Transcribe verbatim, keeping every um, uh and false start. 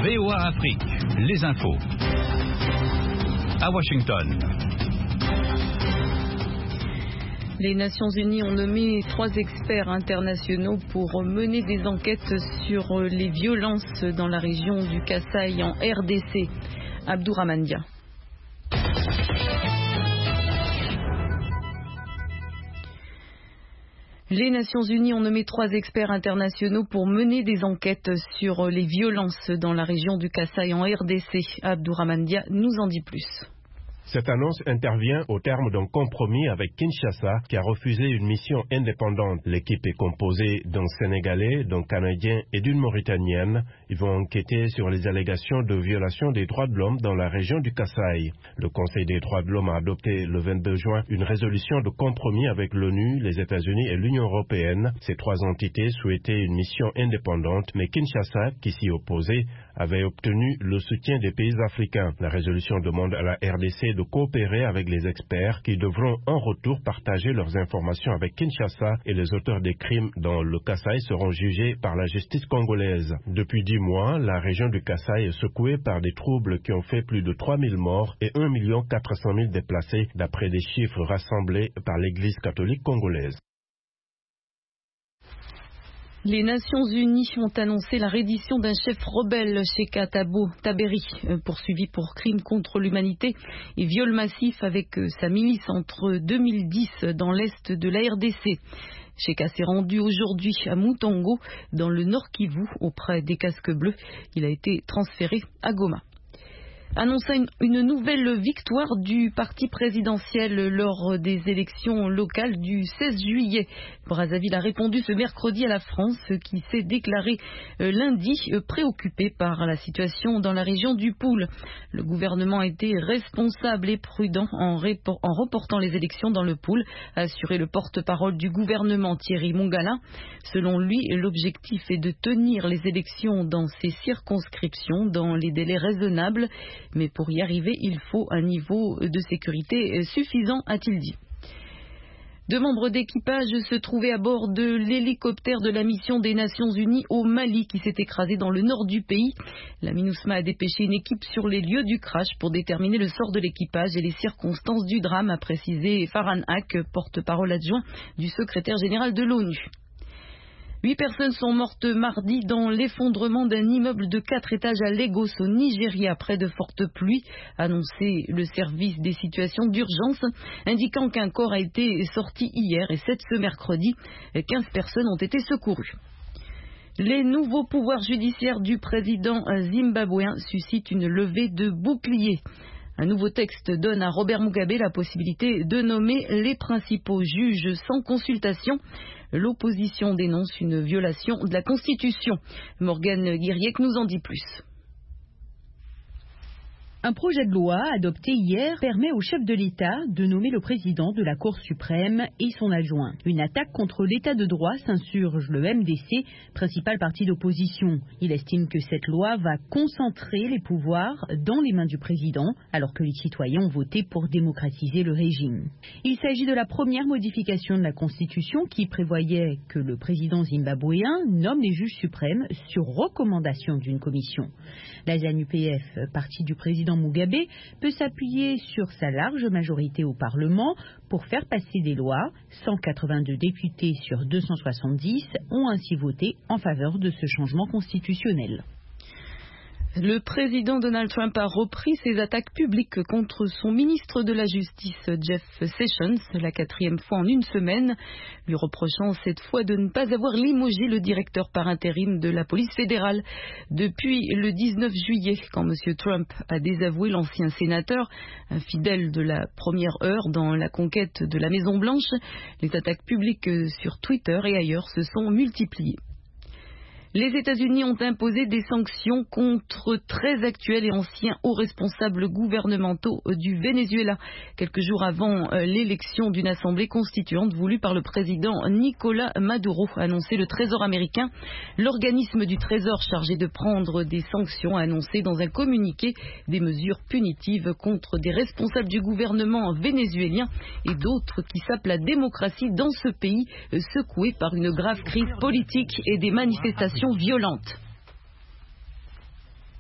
V O A Afrique, les infos. À Washington. Les Nations Unies ont nommé trois experts internationaux pour mener des enquêtes sur les violences dans la région du Kasaï en R D C. Abdourahmane Dia. Les Nations Unies ont nommé trois experts internationaux pour mener des enquêtes sur les violences dans la région du Kasaï en R D C. Abdourahmane Dia nous en dit plus. Cette annonce intervient au terme d'un compromis avec Kinshasa qui a refusé une mission indépendante. L'équipe est composée d'un Sénégalais, d'un Canadien et d'une Mauritanienne. Ils vont enquêter sur les allégations de violation des droits de l'homme dans la région du Kasaï. Le Conseil des droits de l'homme a adopté le vingt-deux juin une résolution de compromis avec l'ONU, les États-Unis et l'Union européenne. Ces trois entités souhaitaient une mission indépendante, mais Kinshasa, qui s'y opposait, avait obtenu le soutien des pays africains. La résolution demande à la R D C de coopérer avec les experts qui devront en retour partager leurs informations avec Kinshasa et les auteurs des crimes dans le Kasaï seront jugés par la justice congolaise. Depuis dix mois, la région du Kasaï est secouée par des troubles qui ont fait plus de trois mille morts et un million quatre cent mille déplacés d'après des chiffres rassemblés par l'Église catholique congolaise. Les Nations Unies ont annoncé la reddition d'un chef rebelle, Cheka Thabo Taberi, poursuivi pour crimes contre l'humanité et viol massif avec sa milice entre deux mille dix dans l'est de la R D C. Cheka s'est rendu aujourd'hui à Moutongo, dans le Nord Kivu, auprès des casques bleus. Il a été transféré à Goma. Annonça une, une nouvelle victoire du parti présidentiel lors des élections locales du seize juillet. Brazzaville a répondu ce mercredi à la France qui s'est déclarée euh, lundi euh, préoccupée par la situation dans la région du Poul. Le gouvernement a été responsable et prudent en, répor- en reportant les élections dans le Poul, a assuré le porte-parole du gouvernement Thierry Mongala. Selon lui, l'objectif est de tenir les élections dans ces circonscriptions dans les délais raisonnables. Mais pour y arriver, il faut un niveau de sécurité suffisant, a-t-il dit. Deux membres d'équipage se trouvaient à bord de l'hélicoptère de la mission des Nations Unies au Mali qui s'est écrasé dans le nord du pays. La MINUSMA a dépêché une équipe sur les lieux du crash pour déterminer le sort de l'équipage et les circonstances du drame, a précisé Farhan Haq, porte-parole adjoint du secrétaire général de l'ONU. Huit personnes sont mortes mardi dans l'effondrement d'un immeuble de quatre étages à Lagos, au Nigeria, après de fortes pluies, annoncé le service des situations d'urgence, indiquant qu'un corps a été sorti hier et sept ce mercredi. quinze personnes ont été secourues. Les nouveaux pouvoirs judiciaires du président zimbabwéen suscitent une levée de boucliers. Un nouveau texte donne à Robert Mugabe la possibilité de nommer les principaux juges sans consultation. L'opposition dénonce une violation de la Constitution. Morgane Guiriec nous en dit plus. Un projet de loi adopté hier permet au chef de l'État de nommer le président de la Cour suprême et son adjoint. Une attaque contre l'État de droit s'insurge le M D C, principal parti d'opposition. Il estime que cette loi va concentrer les pouvoirs dans les mains du président, alors que les citoyens ont voté pour démocratiser le régime. Il s'agit de la première modification de la Constitution qui prévoyait que le président zimbabwéen nomme les juges suprêmes sur recommandation d'une commission. La Z A N U P F, parti du président Mugabe, peut s'appuyer sur sa large majorité au Parlement pour faire passer des lois. cent quatre-vingt-deux députés sur deux cent soixante-dix ont ainsi voté en faveur de ce changement constitutionnel. Le président Donald Trump a repris ses attaques publiques contre son ministre de la Justice, Jeff Sessions, la quatrième fois en une semaine, lui reprochant cette fois de ne pas avoir limogé le directeur par intérim de la police fédérale. Depuis le dix-neuf juillet, quand M. Trump a désavoué l'ancien sénateur, un fidèle de la première heure dans la conquête de la Maison-Blanche, les attaques publiques sur Twitter et ailleurs se sont multipliées. Les États-Unis ont imposé des sanctions contre treize actuels et anciens hauts responsables gouvernementaux du Venezuela, quelques jours avant l'élection d'une assemblée constituante voulue par le président Nicolás Maduro, a annoncé le Trésor américain. L'organisme du Trésor chargé de prendre des sanctions a annoncé dans un communiqué des mesures punitives contre des responsables du gouvernement vénézuélien et d'autres qui sapent la démocratie dans ce pays secoué par une grave crise politique et des manifestations violentes.